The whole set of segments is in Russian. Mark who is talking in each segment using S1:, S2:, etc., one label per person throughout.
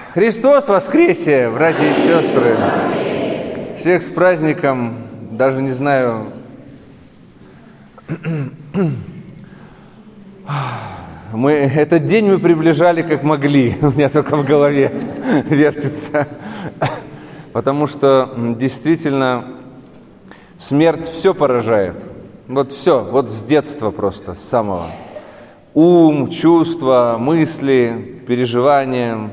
S1: Христос воскресе, братья и сестры! Всех с праздником, даже не знаю. Этот день мы приближали как могли, у меня только в голове вертится. Потому что действительно смерть все поражает. Вот все, вот с детства просто, с самого. Ум, чувства, мысли, переживания,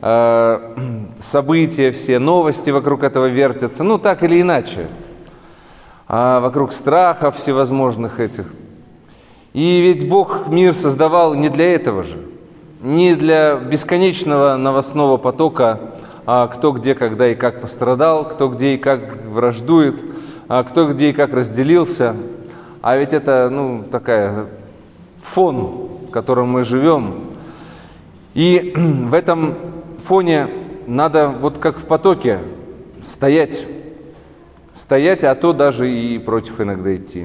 S1: события все, новости вокруг этого вертятся, ну так или иначе. Вокруг страхов всевозможных этих. И ведь Бог мир создавал не для этого же, не для бесконечного новостного потока, кто где, когда и как пострадал, кто где и как враждует, кто где и как разделился. А ведь это, такая фон, в котором мы живем. И в этом фоне надо, вот как в потоке, стоять, а то даже и против иногда идти.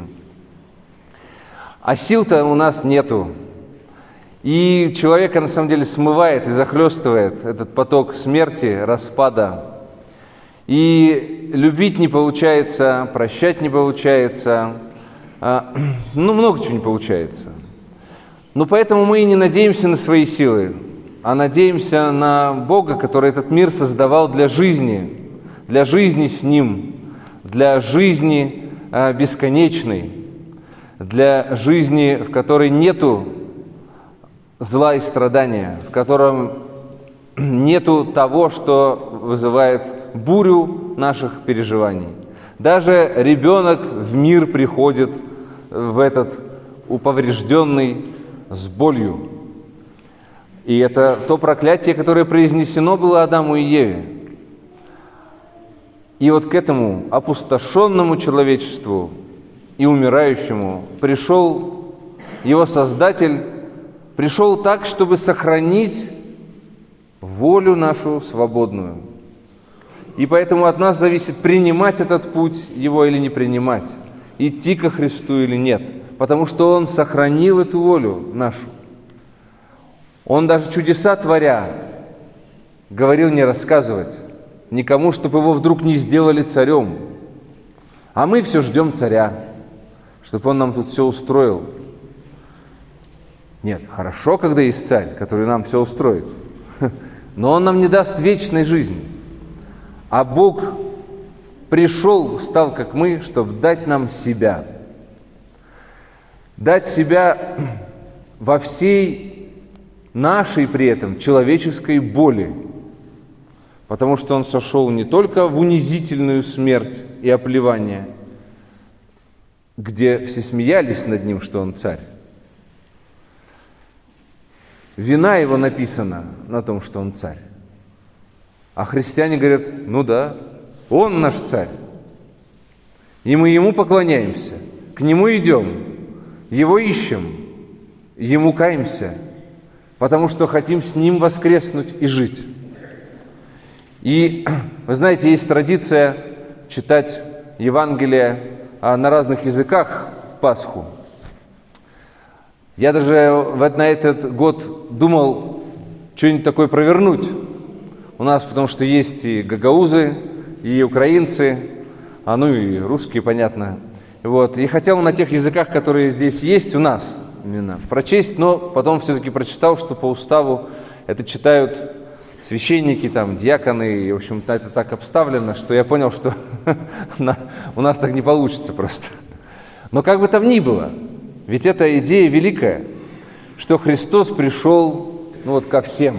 S1: А сил-то у нас нету. И человека на самом деле смывает и захлестывает этот поток смерти, распада. И любить не получается, прощать не получается, много чего не получается. Но поэтому мы и не надеемся на свои силы, а надеемся на Бога, который этот мир создавал для жизни с Ним, для жизни бесконечной, для жизни, в которой нету зла и страдания, в котором нету того, что вызывает бурю наших переживаний. Даже ребенок в мир приходит в этот уповрежденный с болью. И это то проклятие, которое произнесено было Адаму и Еве. И вот к этому опустошенному человечеству и умирающему пришел его Создатель, пришел так, чтобы сохранить волю нашу свободную. И поэтому от нас зависит, принимать этот путь его или не принимать, идти ко Христу или нет, потому что Он сохранил эту волю нашу. Он даже чудеса творя говорил не рассказывать никому, чтобы его вдруг не сделали царем. А мы все ждем царя, чтобы он нам тут все устроил. Нет, хорошо, когда есть царь, который нам все устроит, но он нам не даст вечной жизни. А Бог пришел, стал как мы, чтобы дать нам себя. Дать себя во всей нашей при этом человеческой боли. Потому что Он сошел не только в унизительную смерть и оплевание, где все смеялись над Ним, что Он царь. Вина Его написана на том, что Он царь. А христиане говорят, да, Он наш царь. И мы Ему поклоняемся, к Нему идем, Его ищем, Ему каемся, потому что хотим с Ним воскреснуть и жить. И, вы знаете, есть традиция читать Евангелие на разных языках в Пасху. Я даже на этот год думал что-нибудь такое провернуть. У нас, потому что есть и гагаузы, и украинцы, и русские, понятно. И хотел на тех языках, которые здесь есть у нас, именно, прочесть, но потом все-таки прочитал, что по уставу это читают священники, диаконы, и, в общем-то, это так обставлено, что я понял, что у нас так не получится просто. Но как бы там ни было, ведь эта идея великая, что Христос пришел ко всем,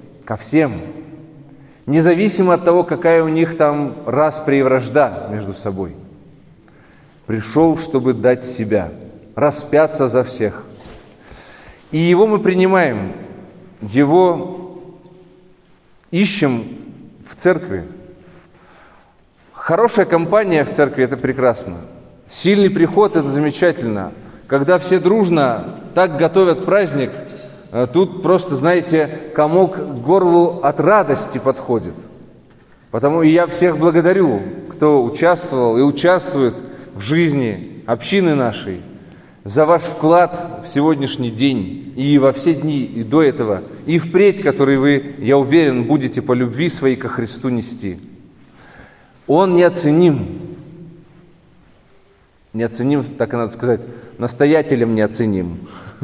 S1: независимо от того, какая у них там распря и вражда между собой. Пришел, чтобы дать себя, распяться за всех. И Его мы принимаем, Его ищем в церкви. Хорошая компания в церкви – это прекрасно. Сильный приход – это замечательно. Когда все дружно так готовят праздник, тут просто, знаете, комок к горлу от радости подходит. Потому и я всех благодарю, кто участвовал и участвует в жизни общины нашей, за ваш вклад в сегодняшний день и во все дни, и до этого, и впредь, который вы, я уверен, будете по любви своей ко Христу нести. Он неоценим. Неоценим, так и надо сказать, настоятелем неоценим.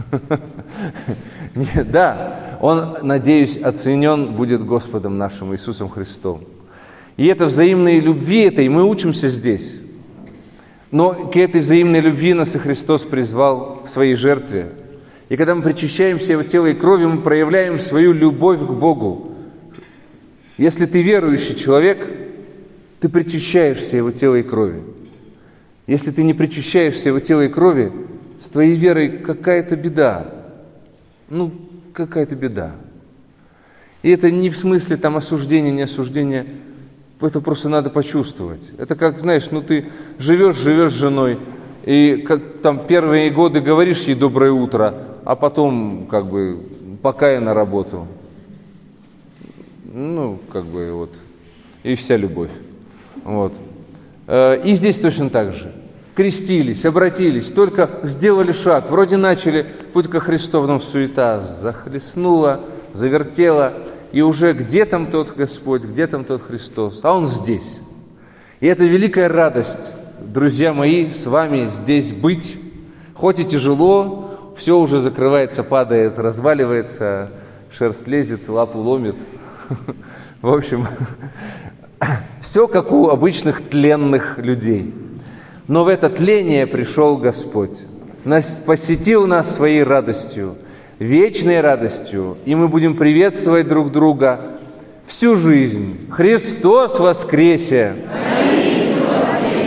S1: Да, он, надеюсь, оценен будет Господом нашим Иисусом Христом. И это взаимной любви этой мы учимся здесь. Но к этой взаимной любви нас и Христос призвал в своей жертве. И когда мы причащаемся Его тела и крови, мы проявляем свою любовь к Богу. Если ты верующий человек, ты причащаешься Его тела и крови. Если ты не причащаешься Его тела и крови, с твоей верой какая-то беда. Какая-то беда. И это не в смысле там осуждения, не осуждения. Это просто надо почувствовать. Это как, знаешь, ты живешь с женой, и как там первые годы говоришь ей «доброе утро», а потом пока я на работу. И вся любовь. Вот. И здесь точно так же. Крестились, обратились, только сделали шаг, вроде начали путь ко Христу, потом суета захлестнула, завертела, и уже где там тот Господь, где там тот Христос, а Он здесь. И это великая радость, друзья мои, с вами здесь быть. Хоть и тяжело, все уже закрывается, падает, разваливается, шерсть лезет, лапу ломит. В общем, все как у обычных тленных людей. Но в это тление пришел Господь, посетил нас своей радостью, вечной радостью, и мы будем приветствовать друг друга всю жизнь. Христос воскресе!